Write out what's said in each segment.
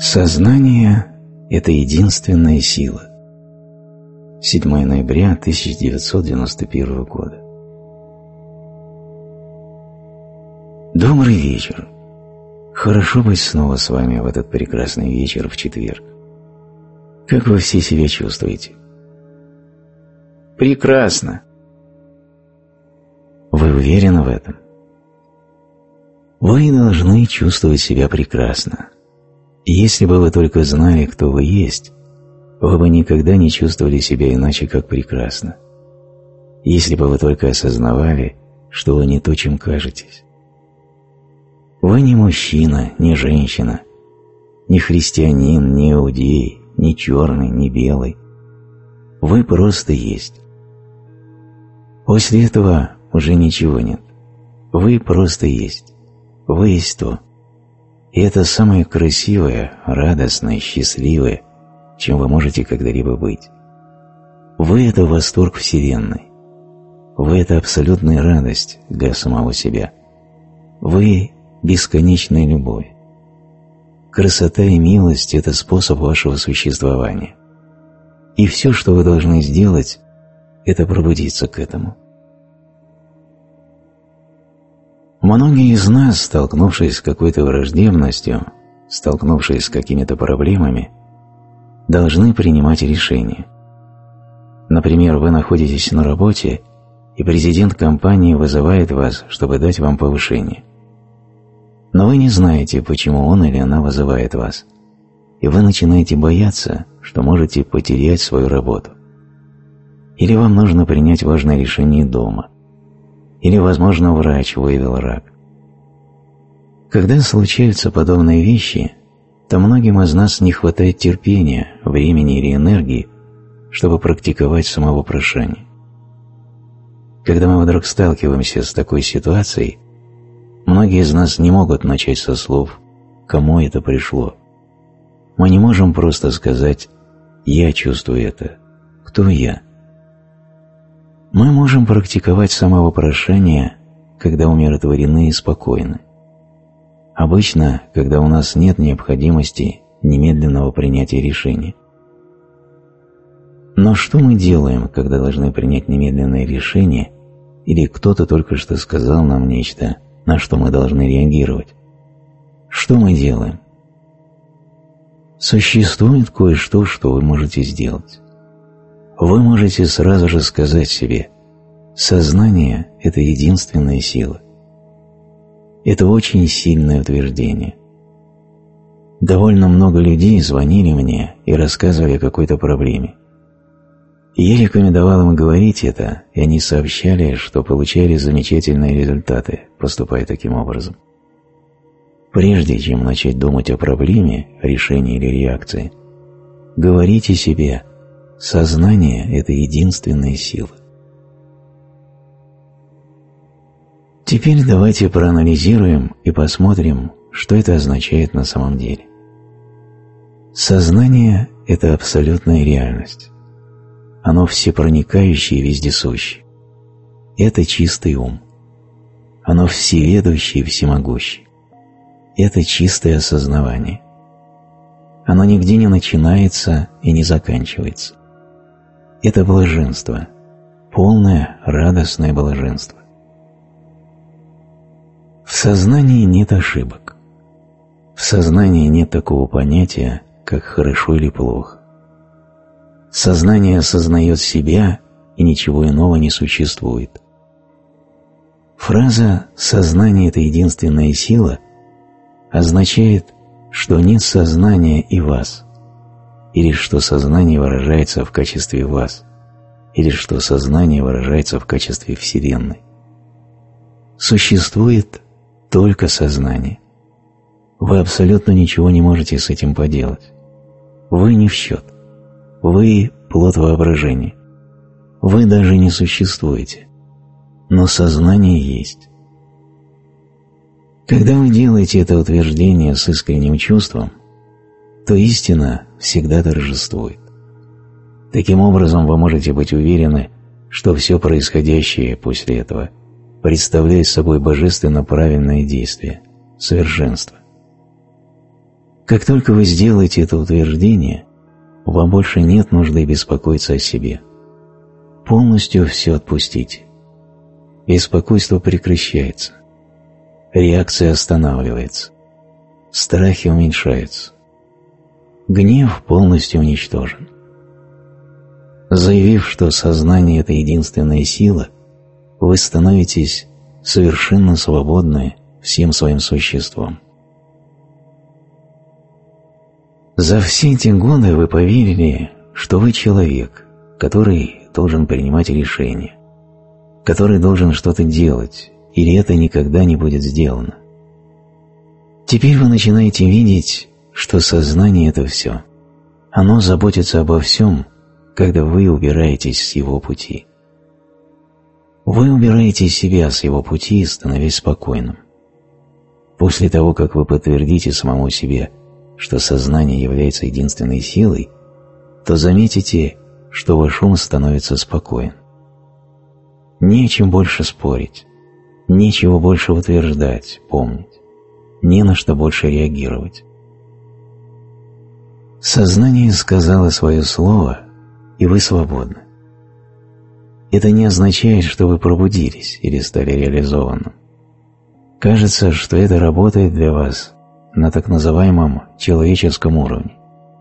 Сознание – это единственная сила. 7 ноября 1991 года. Добрый вечер. Хорошо быть снова с вами в этот прекрасный вечер в четверг. Как вы все себя чувствуете? Прекрасно. Вы уверены в этом? Вы должны чувствовать себя прекрасно. Если бы вы только знали, кто вы есть, вы бы никогда не чувствовали себя иначе, как прекрасно. Если бы вы только осознавали, что вы не то, чем кажетесь. Вы не мужчина, не женщина, не христианин, не иудей, не черный, не белый. Вы просто есть. После этого уже ничего нет. Вы просто есть. Вы есть то. И это самое красивое, радостное, счастливое, чем вы можете когда-либо быть. Вы – это восторг Вселенной. Вы – это абсолютная радость для самого себя. Вы – бесконечная любовь. Красота и милость – это способ вашего существования. И все, что вы должны сделать, это пробудиться к этому. Многие из нас, столкнувшись с какой-то враждебностью, столкнувшись с какими-то проблемами, должны принимать решения. Например, вы находитесь на работе, и президент компании вызывает вас, чтобы дать вам повышение. Но вы не знаете, почему он или она вызывает вас, и вы начинаете бояться, что можете потерять свою работу. Или вам нужно принять важное решение дома. Или, возможно, врач выявил рак. Когда случаются подобные вещи, то многим из нас не хватает терпения, времени или энергии, чтобы практиковать самовопрошение. Когда мы вдруг сталкиваемся с такой ситуацией, многие из нас не могут начать со слов «кому это пришло?». Мы не можем просто сказать «я чувствую это». Кто я? Мы можем практиковать самовопрошение, когда умиротворены и спокойны. Обычно, когда у нас нет необходимости немедленного принятия решения. Но что мы делаем, когда должны принять немедленное решение, или кто-то только что сказал нам нечто, на что мы должны реагировать? Что мы делаем? Существует кое-что, что вы можете сделать. Вы можете сразу же сказать себе: сознание – это единственная сила. Это очень сильное утверждение. Довольно много людей звонили мне и рассказывали о какой-то проблеме. Я рекомендовал им говорить это, и они сообщали, что получали замечательные результаты, поступая таким образом. Прежде чем начать думать о проблеме, решении или реакции, говорите себе: сознание – это единственная сила. Теперь давайте проанализируем и посмотрим, что это означает на самом деле. Сознание – это абсолютная реальность. Оно всепроникающее и вездесущее. Это чистый ум. Оно всеведущее и всемогущее. Это чистое осознавание. Оно нигде не начинается и не заканчивается. Это блаженство, полное радостное блаженство. В сознании нет ошибок. В сознании нет такого понятия, как хорошо или плохо. Сознание осознает себя, и ничего иного не существует. Фраза «сознание – это единственная сила» означает, что нет сознания и вас, или что сознание выражается в качестве вас, или что сознание выражается в качестве Вселенной. Существует только сознание. Вы абсолютно ничего не можете с этим поделать. Вы не в счет. Вы – плод воображения. Вы даже не существуете. Но сознание есть. Когда вы делаете это утверждение с искренним чувством, то истина всегда торжествует. Таким образом, вы можете быть уверены, что все происходящее после этого представляет собой божественно правильное действие, совершенство. Как только вы сделаете это утверждение, вам больше нет нужды беспокоиться о себе. Полностью все отпустите. Беспокойство прекращается. Реакция останавливается. Страхи уменьшаются. Гнев полностью уничтожен. Заявив, что сознание – это единственная сила, вы становитесь совершенно свободны всем своим существом. За все эти годы вы поверили, что вы человек, который должен принимать решения, который должен что-то делать, или это никогда не будет сделано. Теперь вы начинаете видеть, что сознание – это все. Оно заботится обо всем, когда вы убираетесь с его пути. Вы убираете себя с его пути, становясь спокойным. После того, как вы подтвердите самому себе, что сознание является единственной силой, то заметите, что ваш ум становится спокоен. Не о чем больше спорить, нечего больше утверждать, помнить, не на что больше реагировать. Сознание сказало свое слово, и вы свободны. Это не означает, что вы пробудились или стали реализованным. Кажется, что это работает для вас на так называемом человеческом уровне.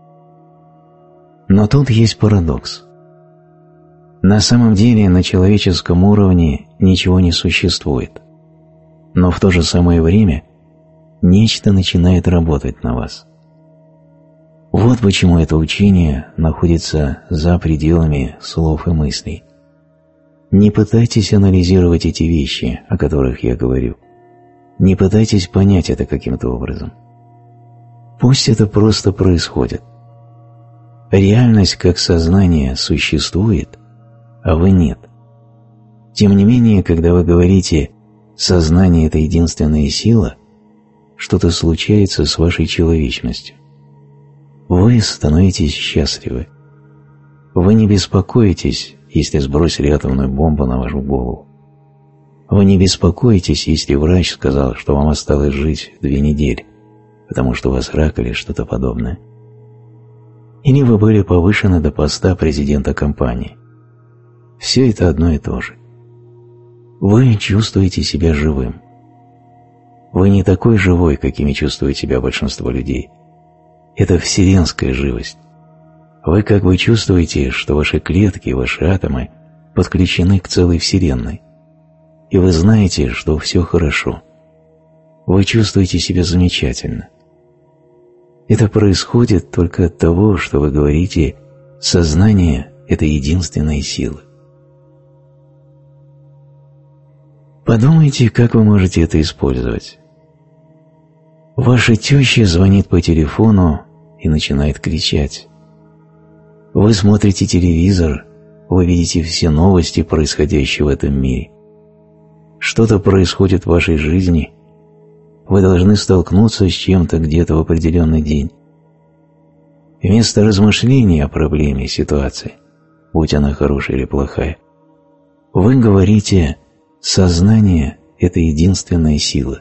Но тут есть парадокс. На самом деле на человеческом уровне ничего не существует, но в то же самое время нечто начинает работать на вас. Вот почему это учение находится за пределами слов и мыслей. Не пытайтесь анализировать эти вещи, о которых я говорю. Не пытайтесь понять это каким-то образом. Пусть это просто происходит. Реальность как сознание существует, а вы нет. Тем не менее, когда вы говорите «сознание – это единственная сила», что-то случается с вашей человечностью. Вы становитесь счастливы. Вы не беспокоитесь, если сбросили атомную бомбу на вашу голову. Вы не беспокоитесь, если врач сказал, что вам осталось жить 2 недели, потому что у вас рак или что-то подобное. Или вы были повышены до поста президента компании. Все это одно и то же. Вы чувствуете себя живым. Вы не такой живой, какими чувствует себя большинство людей. Это вселенская живость. Вы как бы чувствуете, что ваши клетки, ваши атомы подключены к целой вселенной. И вы знаете, что все хорошо. Вы чувствуете себя замечательно. Это происходит только от того, что вы говорите «сознание – это единственная сила». Подумайте, как вы можете это использовать. Ваша теща звонит по телефону и начинает кричать. Вы смотрите телевизор, вы видите все новости, происходящие в этом мире. Что-то происходит в вашей жизни, вы должны столкнуться с чем-то где-то в определенный день. Вместо размышлений о проблеме, ситуации, будь она хорошая или плохая, вы говорите «сознание – это единственная сила».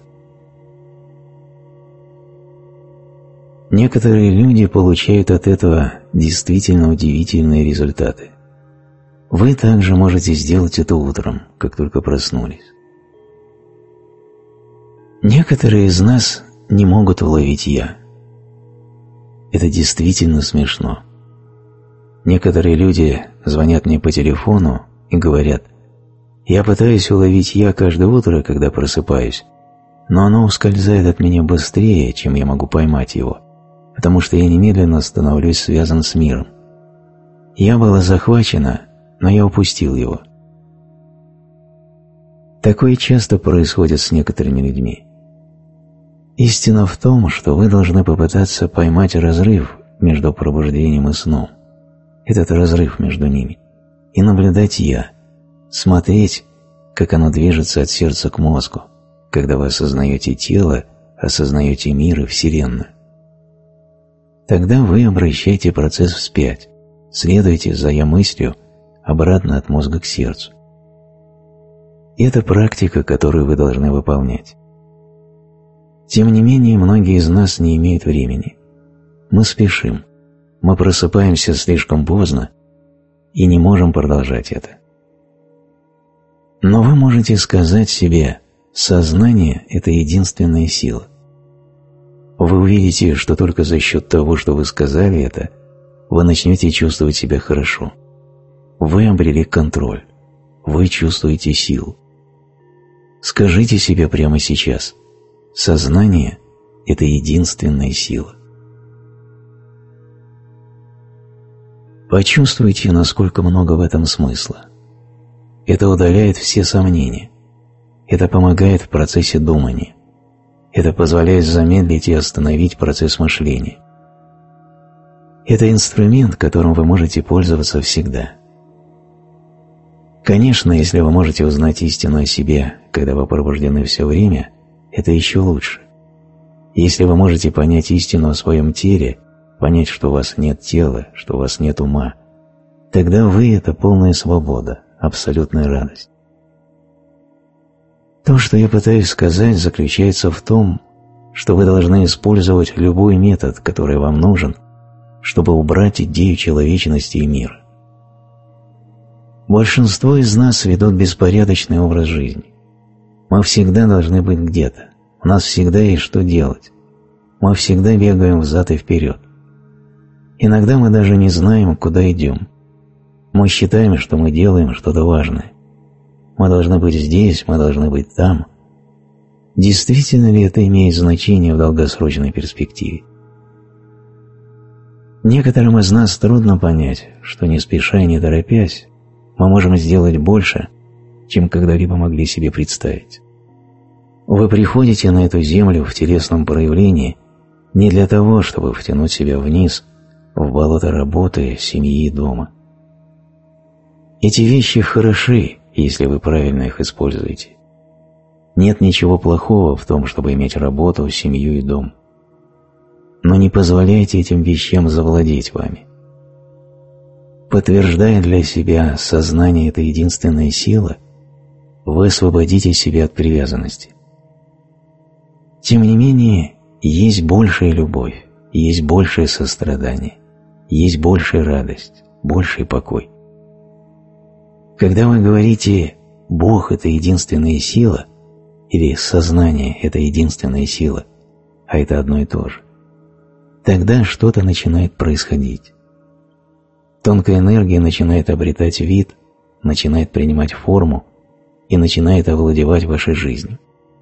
Некоторые люди получают от этого действительно удивительные результаты. Вы также можете сделать это утром, как только проснулись. Некоторые из нас не могут уловить «я». Это действительно смешно. Некоторые люди звонят мне по телефону и говорят: «Я пытаюсь уловить «я» каждое утро, когда просыпаюсь, но оно ускользает от меня быстрее, чем я могу поймать его, потому что я немедленно становлюсь связан с миром. Я была захвачена, но я упустил его». Такое часто происходит с некоторыми людьми. Истина в том, что вы должны попытаться поймать разрыв между пробуждением и сном, этот разрыв между ними, и наблюдать «я», смотреть, как оно движется от сердца к мозгу, когда вы осознаете тело, осознаете мир и Вселенную. Тогда вы обращаете процесс вспять, следуете за «я-мыслью» обратно от мозга к сердцу. И это практика, которую вы должны выполнять. Тем не менее, многие из нас не имеют времени, Мы спешим, мы просыпаемся слишком поздно и не можем продолжать это. Но вы можете сказать себе: сознание – это единственная сила. Вы увидите, что только за счет того, что вы сказали это, вы начнете чувствовать себя хорошо. Вы обрели контроль, вы чувствуете силу. Скажите себе прямо сейчас: сознание – это единственная сила. Почувствуйте, насколько много в этом смысла. Это удаляет все сомнения. Это помогает в процессе думания. Это позволяет замедлить и остановить процесс мышления. Это инструмент, которым вы можете пользоваться всегда. Конечно, если вы можете узнать истину о себе, когда вы пробуждены все время, это еще лучше. Если вы можете понять истину о своем теле, понять, что у вас нет тела, что у вас нет ума, тогда вы – это полная свобода, абсолютная радость. То, что я пытаюсь сказать, заключается в том, что вы должны использовать любой метод, который вам нужен, чтобы убрать идею человечности и мира. Большинство из нас ведут беспорядочный образ жизни. Мы всегда должны быть где-то, у нас всегда есть что делать. Мы всегда бегаем взад и вперед. Иногда мы даже не знаем, куда идем. Мы считаем, что мы делаем что-то важное. Мы должны быть здесь, мы должны быть там. Действительно ли это имеет значение в долгосрочной перспективе? Некоторым из нас трудно понять, что не спеша и не торопясь, мы можем сделать больше, чем когда-либо могли себе представить. Вы приходите на эту землю в телесном проявлении не для того, чтобы втянуть себя вниз, в болото работы, семьи и дома. Эти вещи хороши, если вы правильно их используете. Нет ничего плохого в том, чтобы иметь работу, семью и дом. Но не позволяйте этим вещам завладеть вами. Подтверждая для себя сознание – это единственная сила, вы освободите себя от привязанности. Тем не менее, есть большая любовь, есть большее сострадание, есть большая радость, больший покой. Когда вы говорите «Бог – это единственная сила» или «Сознание – это единственная сила», а это одно и то же, тогда что-то начинает происходить. Тонкая энергия начинает обретать вид, начинает принимать форму и начинает овладевать вашей жизнью.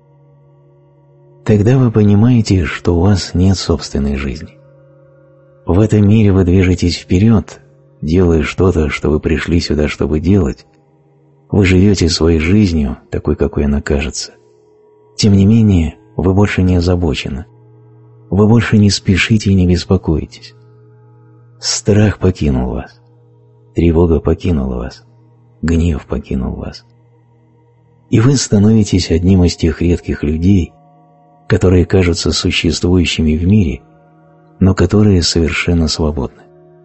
Тогда вы понимаете, что у вас нет собственной жизни. В этом мире вы движетесь вперед, делая что-то, что вы пришли сюда, чтобы делать. Вы живете своей жизнью, такой, какой она кажется. Тем не менее, вы больше не озабочены. Вы больше не спешите и не беспокоитесь. Страх покинул вас. Тревога покинула вас. Гнев покинул вас. И вы становитесь одним из тех редких людей, которые кажутся существующими в мире, но которые совершенно свободны.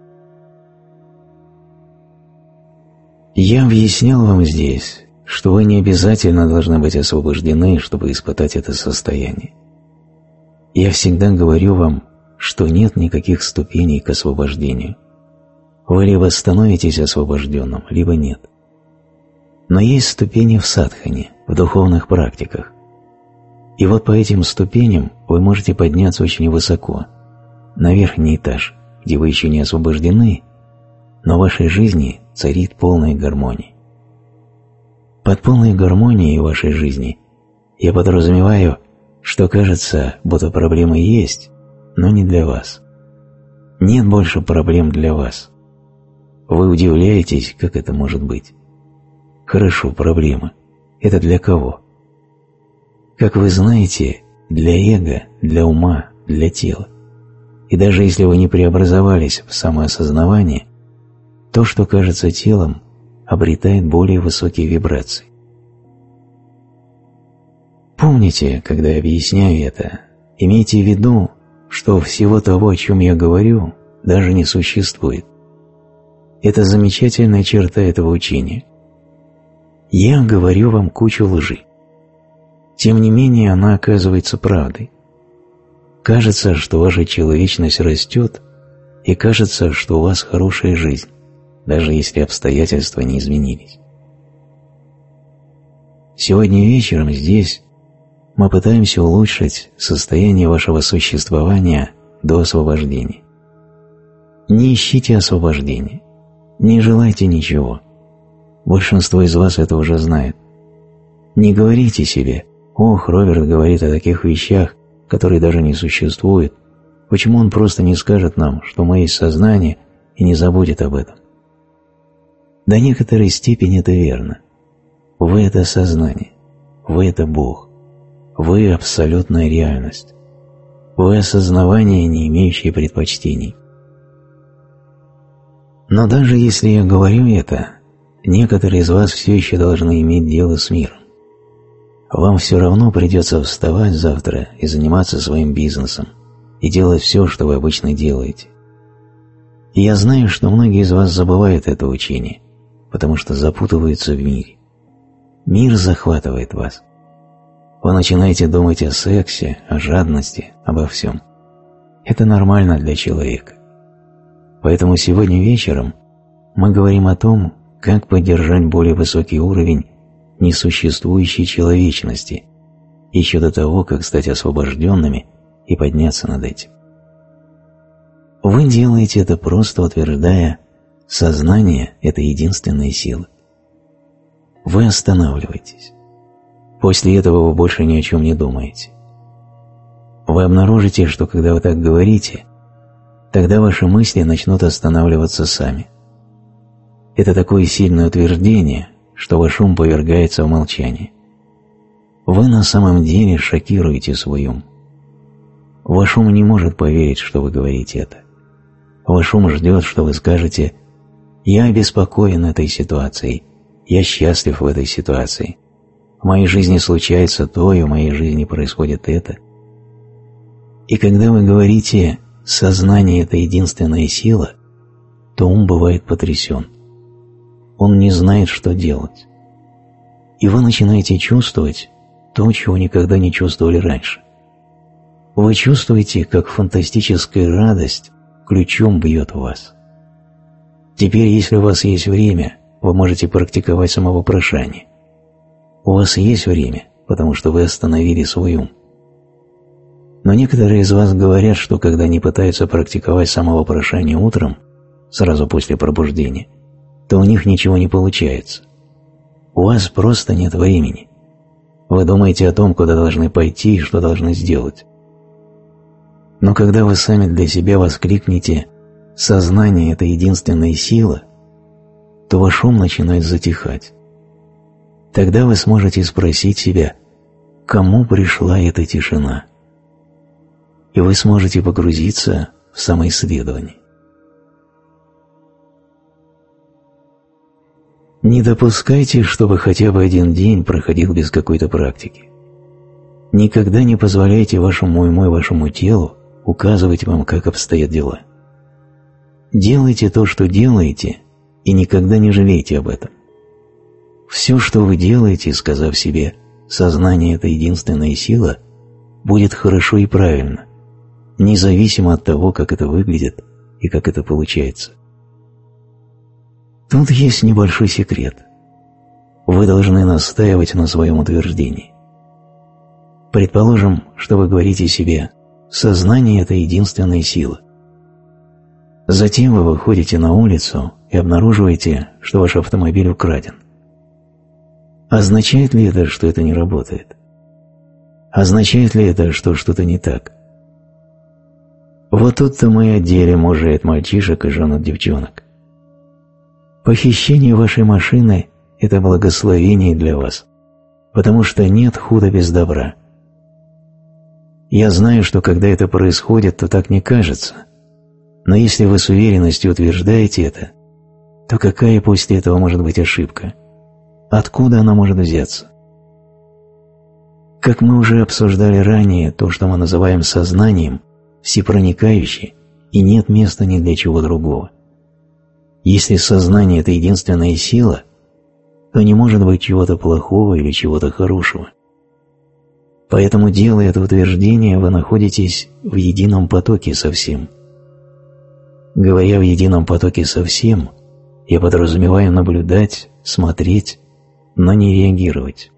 Я объяснял вам здесь, что вы не обязательно должны быть освобождены, чтобы испытать это состояние. Я всегда говорю вам, что нет никаких ступеней к освобождению. Вы либо становитесь освобожденным, либо нет. Но есть ступени в садхане, в духовных практиках. И вот по этим ступеням вы можете подняться очень высоко, на верхний этаж, где вы еще не освобождены, но в вашей жизни царит полная гармония. Под полной гармонией в вашей жизни я подразумеваю, что кажется, будто проблемы есть, но не для вас. Нет больше проблем для вас. Вы удивляетесь, как это может быть. Хорошо, проблема. Это для кого? Как вы знаете, для эго, для ума, для тела. И даже если вы не преобразовались в самоосознавание, то, что кажется телом, обретает более высокие вибрации. Помните, когда я объясняю это, имейте в виду, что всего того, о чем я говорю, даже не существует. Это замечательная черта этого учения. Я говорю вам кучу лжи. Тем не менее, она оказывается правдой. Кажется, что ваша человечность растет, и кажется, что у вас хорошая жизнь, даже если обстоятельства не изменились. Сегодня вечером здесь мы пытаемся улучшить состояние вашего существования до освобождения. Не ищите освобождения, не желайте ничего. Большинство из вас это уже знает. Не говорите себе: «Ох, Роберт говорит о таких вещах, которые даже не существуют. Почему он просто не скажет нам, что мы есть сознание, и не забудет об этом?» До некоторой степени это верно. Вы – это сознание, вы – это Бог, вы – абсолютная реальность, вы – осознавание, не имеющее предпочтений. Но даже если я говорю это, некоторые из вас все еще должны иметь дело с миром. Вам все равно придется вставать завтра и заниматься своим бизнесом, и делать все, что вы обычно делаете. И я знаю, что многие из вас забывают это учение, потому что запутываются в мире. Мир захватывает вас. Вы начинаете думать о сексе, о жадности, обо всем. Это нормально для человека. Поэтому сегодня вечером мы говорим о том, как поддержать более высокий уровень несуществующей человечности еще до того, как стать освобожденными и подняться над этим. Вы делаете это просто утверждая: сознание – это единственная сила. Вы останавливаетесь. После этого вы больше ни о чем не думаете. Вы обнаружите, что когда вы так говорите, тогда ваши мысли начнут останавливаться сами. Это такое сильное утверждение, что ваш ум повергается в молчание. Вы на самом деле шокируете свой ум. Ваш ум не может поверить, что вы говорите это. Ваш ум ждет, что вы скажете: «Я обеспокоен этой ситуацией, я счастлив в этой ситуации, в моей жизни случается то, и в моей жизни происходит это». И когда вы говорите «сознание – это единственная сила», то ум бывает потрясен. Он не знает, что делать. И вы начинаете чувствовать то, чего никогда не чувствовали раньше. Вы чувствуете, как фантастическая радость ключом бьет в вас. Теперь, если у вас есть время, вы можете практиковать самовопрошание. У вас есть время, потому что вы остановили свой ум. Но некоторые из вас говорят, что когда они пытаются практиковать самовопрошание утром, сразу после пробуждения, то у них ничего не получается. У вас просто нет времени. Вы думаете о том, куда должны пойти и что должны сделать. Но когда вы сами для себя воскликнете «сознание – это единственная сила», то ваш ум начинает затихать. Тогда вы сможете спросить себя, кому пришла эта тишина? И вы сможете погрузиться в самоисследование. Не допускайте, чтобы хотя бы один день проходил без какой-то практики. Никогда не позволяйте вашему уму и вашему телу указывать вам, как обстоят дела. Делайте то, что делаете, и никогда не жалейте об этом. Все, что вы делаете, сказав себе «сознание – это единственная сила», будет хорошо и правильно, независимо от того, как это выглядит и как это получается. Тут есть небольшой секрет. Вы должны настаивать на своем утверждении. Предположим, что вы говорите себе «сознание – это единственная сила». Затем вы выходите на улицу и обнаруживаете, что ваш автомобиль украден. Означает ли это, что это не работает? Означает ли это, что что-то не так? Вот тут-то мы и отделим мужей от мальчишек и жен от девчонок. Похищение вашей машины – это благословение для вас, потому что нет худа без добра. Я знаю, что когда это происходит, то так не кажется, но если вы с уверенностью утверждаете это, то какая после этого может быть ошибка? Откуда она может взяться? Как мы уже обсуждали ранее, то, что мы называем сознанием, всепроникающе, и нет места ни для чего другого. Если сознание – это единственная сила, то не может быть чего-то плохого или чего-то хорошего. Поэтому, делая это утверждение, вы находитесь в едином потоке со всем. Говоря в едином потоке со всем, я подразумеваю наблюдать, смотреть, но не реагировать.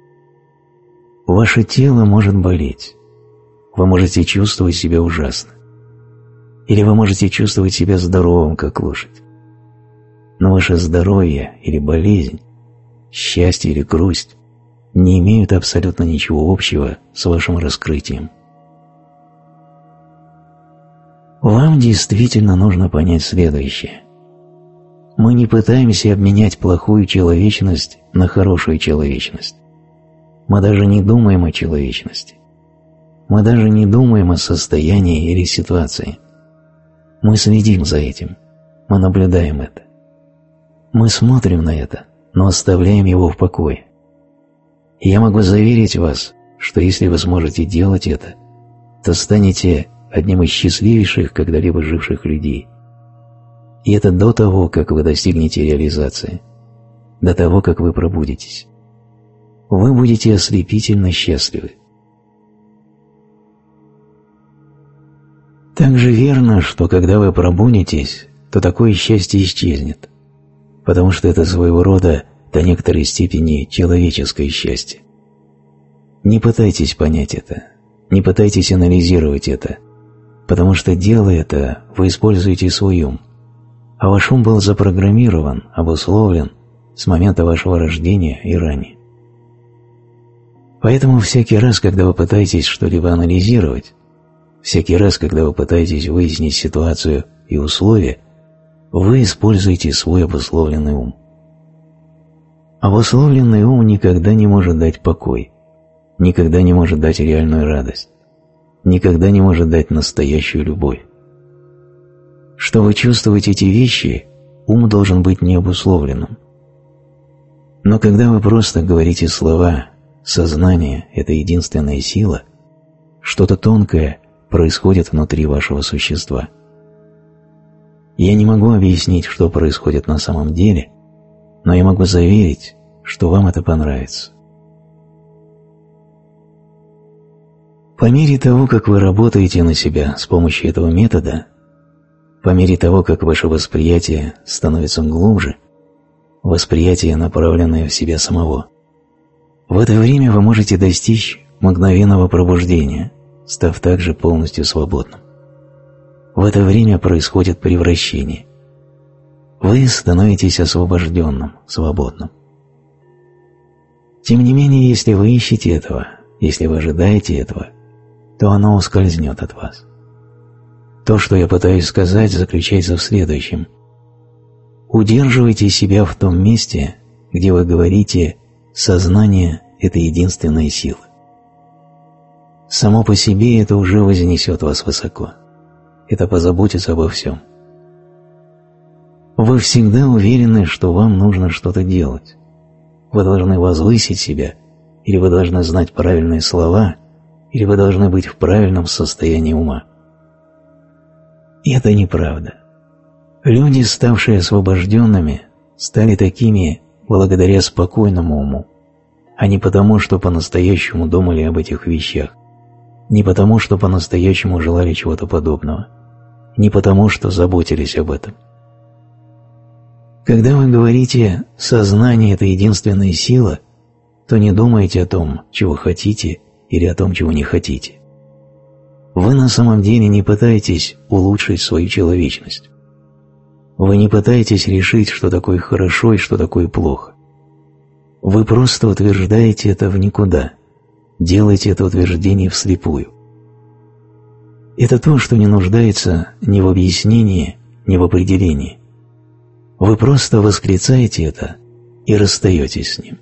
Ваше тело может болеть. Вы можете чувствовать себя ужасно. Или вы можете чувствовать себя здоровым, как лошадь. Но ваше здоровье или болезнь, счастье или грусть не имеют абсолютно ничего общего с вашим раскрытием. Вам действительно нужно понять следующее. Мы не пытаемся обменять плохую человечность на хорошую человечность. Мы даже не думаем о человечности. Мы даже не думаем о состоянии или ситуации. Мы следим за этим. Мы наблюдаем это. Мы смотрим на это, но оставляем его в покое. И я могу заверить вас, что если вы сможете делать это, то станете одним из счастливейших когда-либо живших людей. И это до того, как вы достигнете реализации, до того, как вы пробудитесь. Вы будете ослепительно счастливы. Также верно, что когда вы пробудитесь, то такое счастье исчезнет, потому что это своего рода до некоторой степени человеческое счастье. Не пытайтесь понять это, не пытайтесь анализировать это, потому что, делая это, вы используете свой ум, а ваш ум был запрограммирован, обусловлен с момента вашего рождения и ранее. Поэтому всякий раз, когда вы пытаетесь что-либо анализировать, всякий раз, когда вы пытаетесь выяснить ситуацию и условия, вы используете свой обусловленный ум. Обусловленный ум никогда не может дать покой, никогда не может дать реальную радость, никогда не может дать настоящую любовь. Чтобы чувствовать эти вещи, ум должен быть необусловленным. Но когда вы просто говорите слова «сознание – это единственная сила», что-то тонкое происходит внутри вашего существа. Я не могу объяснить, что происходит на самом деле, но я могу заверить, что вам это понравится. По мере того, как вы работаете на себя с помощью этого метода, по мере того, как ваше восприятие становится глубже, восприятие, направленное в себя самого, в это время вы можете достичь мгновенного пробуждения, став также полностью свободным. В это время происходит превращение. Вы становитесь освобожденным, свободным. Тем не менее, если вы ищете этого, если вы ожидаете этого, то оно ускользнет от вас. То, что я пытаюсь сказать, заключается в следующем. Удерживайте себя в том месте, где вы говорите «сознание – это единственная сила». Само по себе это уже вознесет вас высоко. Это позаботится обо всем. Вы всегда уверены, что вам нужно что-то делать. Вы должны возвысить себя, или вы должны знать правильные слова, или вы должны быть в правильном состоянии ума. И это неправда. Люди, ставшие освобожденными, стали такими благодаря спокойному уму, а не потому, что по-настоящему думали об этих вещах, не потому, что по-настоящему желали чего-то подобного, не потому, что заботились об этом. Когда вы говорите «сознание – это единственная сила», то не думайте о том, чего хотите, или о том, чего не хотите. Вы на самом деле не пытаетесь улучшить свою человечность. Вы не пытаетесь решить, что такое хорошо и что такое плохо. Вы просто утверждаете это в никуда, делаете это утверждение вслепую. Это то, что не нуждается ни в объяснении, ни в определении. Вы просто восклицаете это и расстаетесь с ним.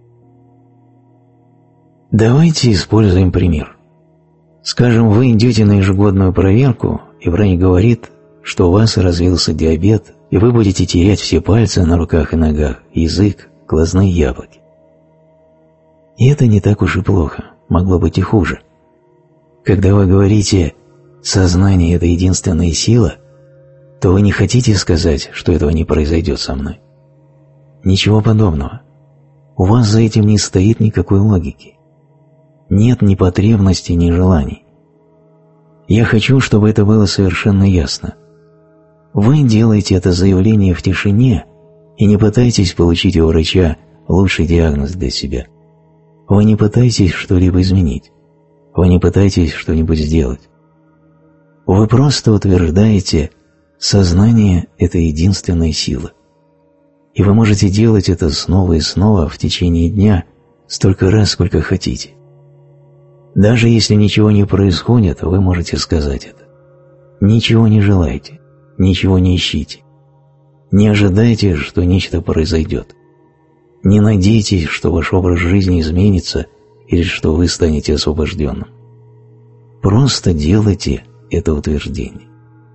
Давайте используем пример. Скажем, вы идете на ежегодную проверку, и врач говорит, что у вас развился диабет, и вы будете терять все пальцы на руках и ногах, язык, глазные яблоки. И это не так уж и плохо, могло быть и хуже. Когда вы говорите «сознание – это единственная сила», то вы не хотите сказать, что этого не произойдет со мной. Ничего подобного. У вас за этим не стоит никакой логики. нет ни потребностей, ни желаний. Я хочу, чтобы это было совершенно ясно. Вы делаете это заявление в тишине и не пытайтесь получить у врача лучший диагноз для себя. Вы не пытаетесь что-либо изменить. Вы не пытаетесь что-нибудь сделать. Вы просто утверждаете: сознание – это единственная сила. И вы можете делать это снова и снова в течение дня столько раз, сколько хотите. Даже если ничего не происходит, вы можете сказать это. Ничего не желайте, ничего не ищите. Не ожидайте, что нечто произойдет. Не надейтесь, что ваш образ жизни изменится или что вы станете освобожденным. Просто делайте это утверждение.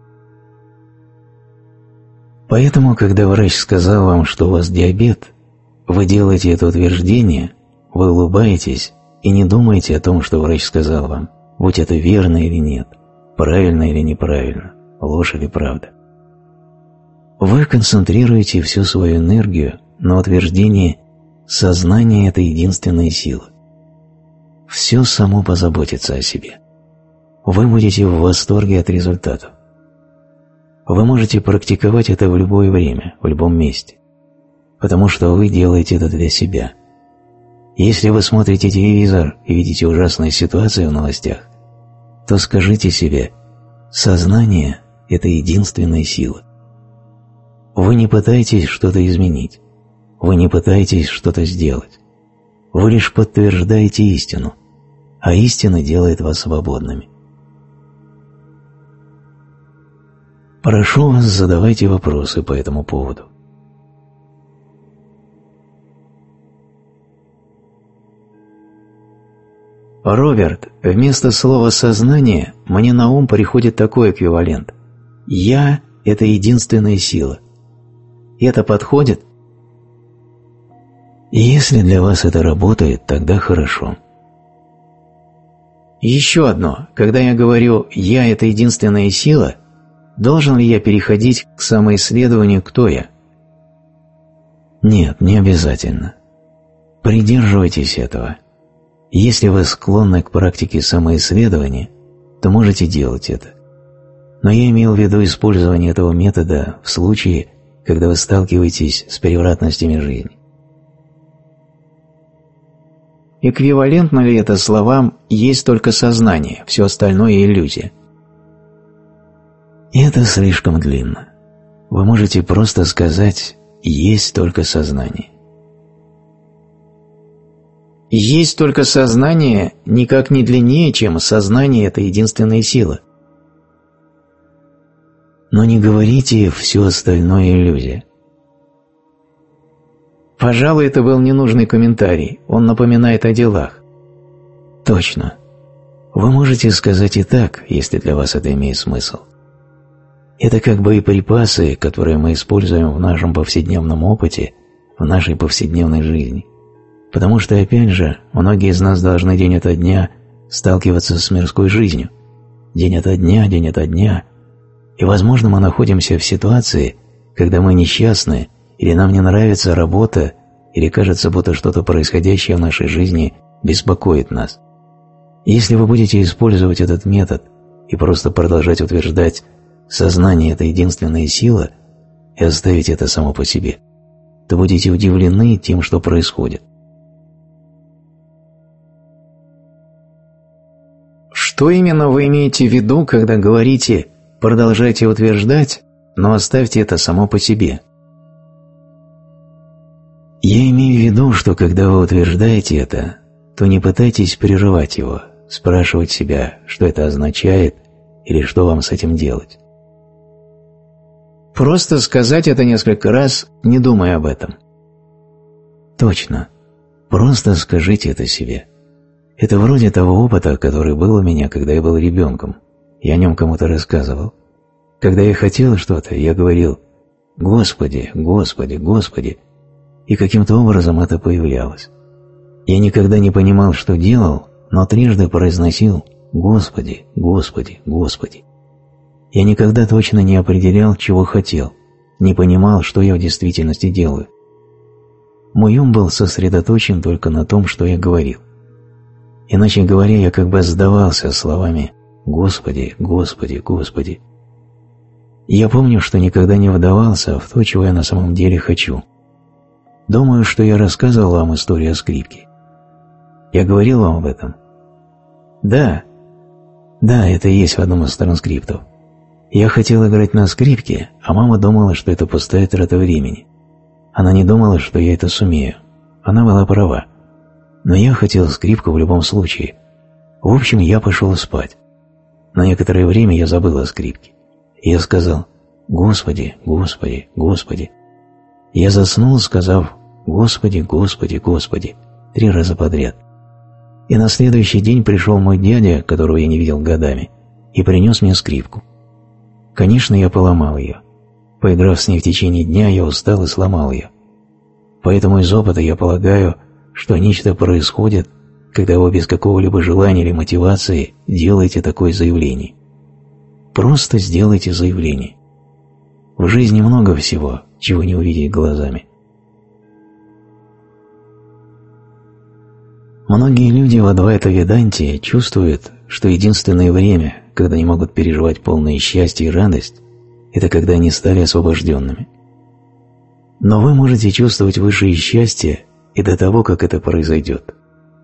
Поэтому, когда врач сказал вам, что у вас диабет, вы делаете это утверждение, вы улыбаетесь и не думаете о том, что врач сказал вам, будь это верно или нет, правильно или неправильно, ложь или правда. Вы концентрируете всю свою энергию на утверждении «сознание – это единственная сила». Все само позаботится о себе. Вы будете в восторге от результатов. Вы можете практиковать это в любое время, в любом месте, потому что вы делаете это для себя. Если вы смотрите телевизор и видите ужасные ситуации в новостях, то скажите себе: сознание – это единственная сила. Вы не пытаетесь что-то изменить, вы не пытаетесь что-то сделать. Вы лишь подтверждаете истину, а истина делает вас свободными. Прошу вас, задавайте вопросы по этому поводу. Роберт, вместо слова «сознание» мне на ум приходит такой эквивалент. «Я» – это единственная сила. Это подходит? Если для вас это работает, тогда хорошо. Еще одно. Когда я говорю «я» – это единственная сила, должен ли я переходить к самоисследованию «кто я»? Нет, не обязательно. Придерживайтесь этого. Если вы склонны к практике самоисследования, то можете делать это. Но я имел в виду использование этого метода в случае, когда вы сталкиваетесь с превратностями жизни. Эквивалентно ли это словам «есть только сознание, все остальное – иллюзия»? Это слишком длинно. Вы можете просто сказать «есть только сознание». Есть только сознание никак не длиннее, чем сознание – это единственная сила. Но не говорите «все остальное – иллюзия». Пожалуй, это был ненужный комментарий, он напоминает о делах. Точно. Вы можете сказать и так, если для вас это имеет смысл. Это как боеприпасы, которые мы используем в нашем повседневном опыте, в нашей повседневной жизни. Потому что, опять же, многие из нас должны день ото дня сталкиваться с мирской жизнью. День ото дня. И, возможно, мы находимся в ситуации, когда мы несчастны, или нам не нравится работа, или кажется, будто что-то происходящее в нашей жизни беспокоит нас. Если вы будете использовать этот метод и просто продолжать утверждать «сознание – это единственная сила» и оставить это само по себе, то будете удивлены тем, что происходит. Что именно вы имеете в виду, когда говорите «продолжайте утверждать, но оставьте это само по себе»? Я имею в виду, что когда вы утверждаете это, то не пытайтесь прерывать его, спрашивать себя, что это означает или что вам с этим делать. Просто сказать это несколько раз, не думая об этом. Точно. Просто скажите это себе. Это вроде того опыта, который был у меня, когда я был ребенком. Я о нем кому-то рассказывал. Когда я хотел что-то, я говорил «Господи, Господи, Господи», и каким-то образом это появлялось. Я никогда не понимал, что делал, но трижды произносил «Господи, Господи, Господи». Я никогда точно не определял, чего хотел, не понимал, что я в действительности делаю. Мой ум был сосредоточен только на том, что я говорил. Иначе говоря, я как бы сдавался словами «Господи, Господи, Господи». Я помню, что никогда не вдавался в то, чего я на самом деле хочу. Думаю, что я рассказывал вам историю о скрипке. Я говорил вам об этом? Да, это и есть в одном из транскриптов. Я хотел играть на скрипке, а мама думала, что это пустая трата времени. Она не думала, что я это сумею. Она была права. Но я хотел скрипку в любом случае. В общем, я пошел спать. На некоторое время я забыл о скрипке. И я сказал «Господи, Господи, Господи». Я заснул, сказав «Господи, Господи, Господи» 3 раза подряд. И на следующий день пришел мой дядя, которого я не видел годами, и принес мне скрипку. Конечно, я поломал ее. Поиграв с ней в течение дня, я устал и сломал ее. Поэтому из опыта я полагаю, что нечто происходит, когда вы без какого-либо желания или мотивации делаете такое заявление. Просто сделайте заявление. В жизни много всего, чего не увидеть глазами. Многие люди в Адвайта-веданте чувствуют, что единственное время, когда они могут переживать полное счастье и радость, это когда они стали освобожденными. Но вы можете чувствовать высшее счастье и до того, как это произойдет.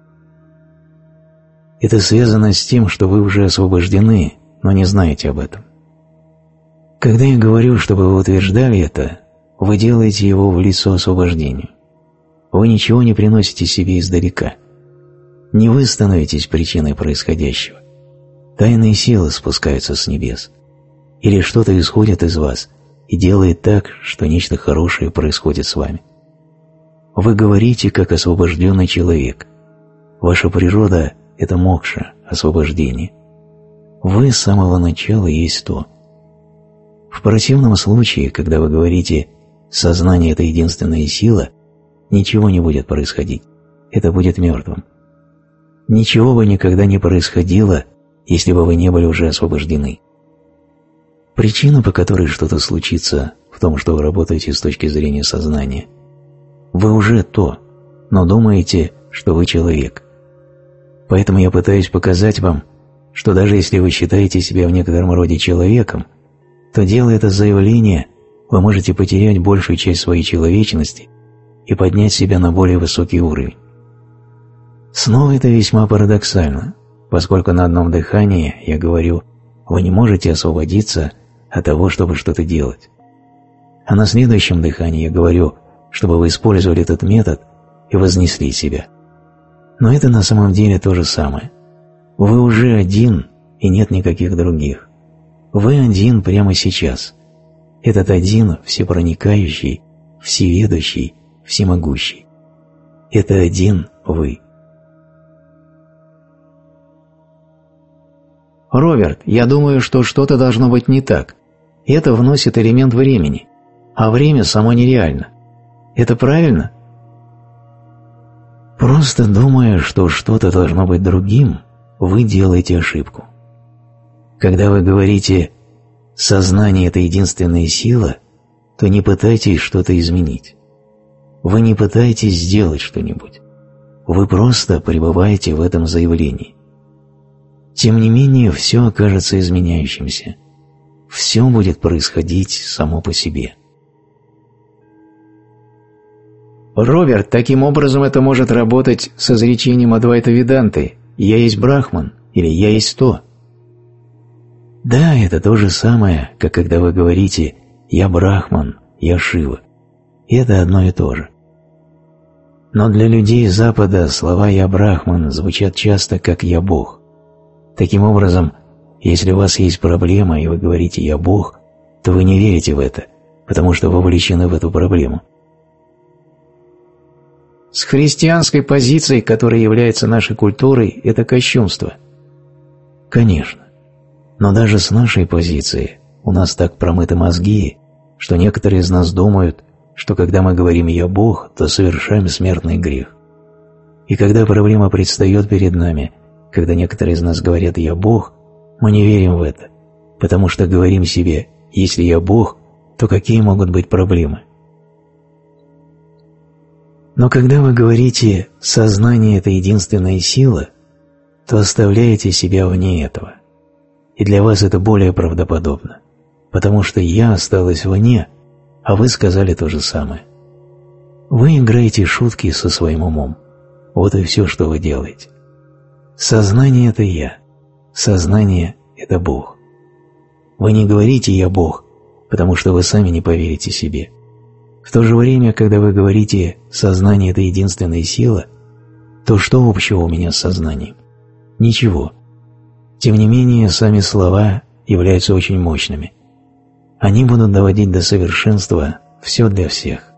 Это связано с тем, что вы уже освобождены, но не знаете об этом. Когда я говорю, чтобы вы утверждали это, вы делаете его в лицо освобождению. Вы ничего не приносите себе издалека. Не вы становитесь причиной происходящего. Тайные силы спускаются с небес. Или что-то исходит из вас и делает так, что нечто хорошее происходит с вами. Вы говорите, как освобожденный человек. Ваша природа – это мокша, освобождение. Вы с самого начала есть то. В противном случае, когда вы говорите «сознание – это единственная сила», ничего не будет происходить. Это будет мертвым. Ничего бы никогда не происходило, если бы вы не были уже освобождены. Причина, по которой что-то случится в том, что вы работаете с точки зрения сознания. Вы уже то, но думаете, что вы человек. Поэтому я пытаюсь показать вам, что даже если вы считаете себя в некотором роде человеком, то, делая это заявление, вы можете потерять большую часть своей человечности и поднять себя на более высокий уровень. Снова это весьма парадоксально, поскольку на одном дыхании я говорю, вы не можете освободиться от того, чтобы что-то делать. А на следующем дыхании я говорю, чтобы вы использовали этот метод и вознесли себя. Но это на самом деле то же самое. Вы уже один, и нет никаких других. Вы один прямо сейчас. Этот один всепроникающий, всеведущий, всемогущий. Это один вы. Роберт, я думаю, что что-то должно быть не так. Это вносит элемент времени, а время само нереально. Это правильно? Просто думая, что что-то должно быть другим, вы делаете ошибку. Когда вы говорите «сознание – это единственная сила», то не пытайтесь что-то изменить. Вы не пытаетесь сделать что-нибудь. Вы просто пребываете в этом заявлении. Тем не менее, все окажется изменяющимся. Все будет происходить само по себе. Роберт, таким образом это может работать с изречением Адвайта-веданты «Я есть Брахман» или «Я есть то». Да, это то же самое, как когда вы говорите «Я Брахман», «Я Шива». Это одно и то же. Но для людей Запада слова «Я Брахман» звучат часто как «Я Бог». Таким образом, если у вас есть проблема, и вы говорите «Я Бог», то вы не верите в это, потому что вовлечены в эту проблему. С христианской позицией, которая является нашей культурой, это кощунство. Конечно. Но даже с нашей позиции у нас так промыты мозги, что некоторые из нас думают, что когда мы говорим «Я Бог», то совершаем смертный грех. И когда проблема предстает перед нами, когда некоторые из нас говорят «Я Бог», мы не верим в это, потому что говорим себе «Если я Бог, то какие могут быть проблемы?» Но когда вы говорите «сознание – это единственная сила», то оставляете себя вне этого. И для вас это более правдоподобно, потому что «я» осталась вне, а вы сказали то же самое. Вы играете шутки со своим умом. Вот и все, что вы делаете. Сознание – это «я». Сознание – это Бог. Вы не говорите «я Бог», потому что вы сами не поверите себе. В то же время, когда вы говорите «сознание – это единственная сила», то что общего у меня с сознанием? Ничего. Тем не менее, сами слова являются очень мощными. Они будут доводить до совершенства все для всех.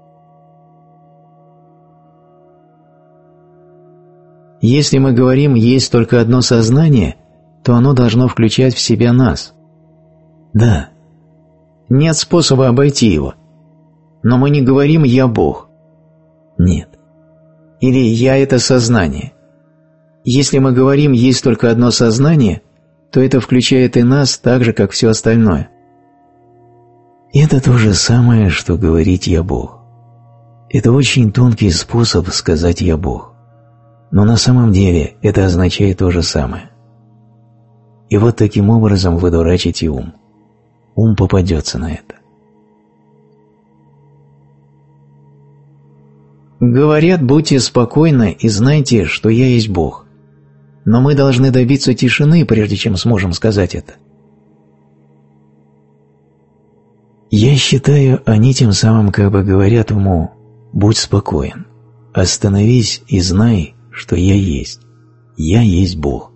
Если мы говорим «есть только одно сознание», то оно должно включать в себя нас. Да. Нет способа обойти его. Но мы не говорим «я Бог». Нет. Или «я» — это сознание. Если мы говорим «есть только одно сознание», то это включает и нас так же, как все остальное. Это то же самое, что говорить «я Бог». Это очень тонкий способ сказать «я Бог». Но на самом деле это означает то же самое. И вот таким образом вы дурачите ум. Ум попадется на это. Говорят, будьте спокойны и знайте, что я есть Бог. Но мы должны добиться тишины, прежде чем сможем сказать это. Я считаю, они тем самым как бы говорят уму: будь спокоен, остановись и знай, что я есть Бог.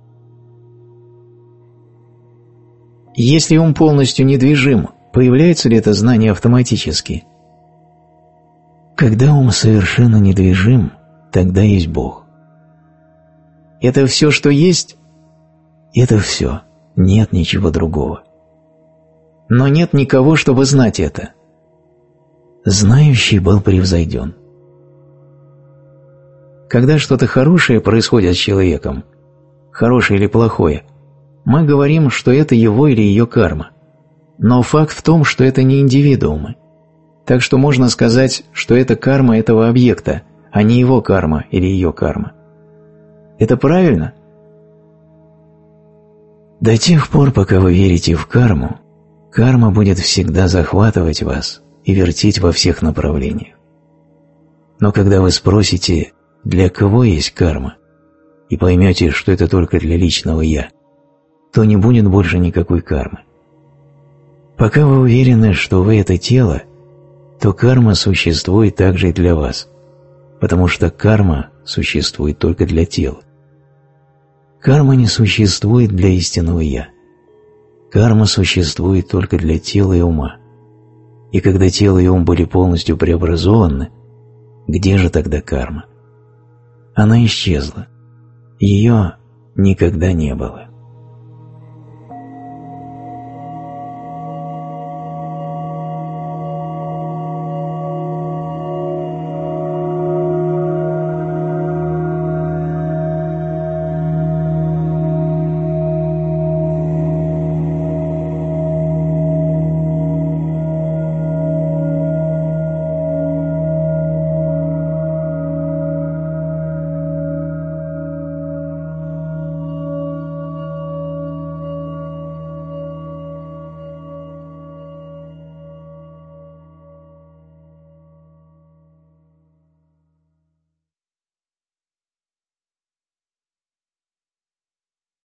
Если ум полностью недвижим, появляется ли это знание автоматически? Когда ум совершенно недвижим, тогда есть Бог. Это все, что есть? Это все. Нет ничего другого. Но нет никого, чтобы знать это. Знающий был превзойден. Когда что-то хорошее происходит с человеком, хорошее или плохое, мы говорим, что это его или ее карма. Но факт в том, что это не индивидуумы. Так что можно сказать, что это карма этого объекта, а не его карма или ее карма. Это правильно? До тех пор, пока вы верите в карму, карма будет всегда захватывать вас и вертеть во всех направлениях. Но когда вы спросите, для кого есть карма, и поймете, что это только для личного «я», то не будет больше никакой кармы. Пока вы уверены, что вы – это тело, то карма существует также и для вас, потому что карма существует только для тела. Карма не существует для истинного «я». Карма существует только для тела и ума. И когда тело и ум были полностью преобразованы, где же тогда карма? Она исчезла. Ее никогда не было.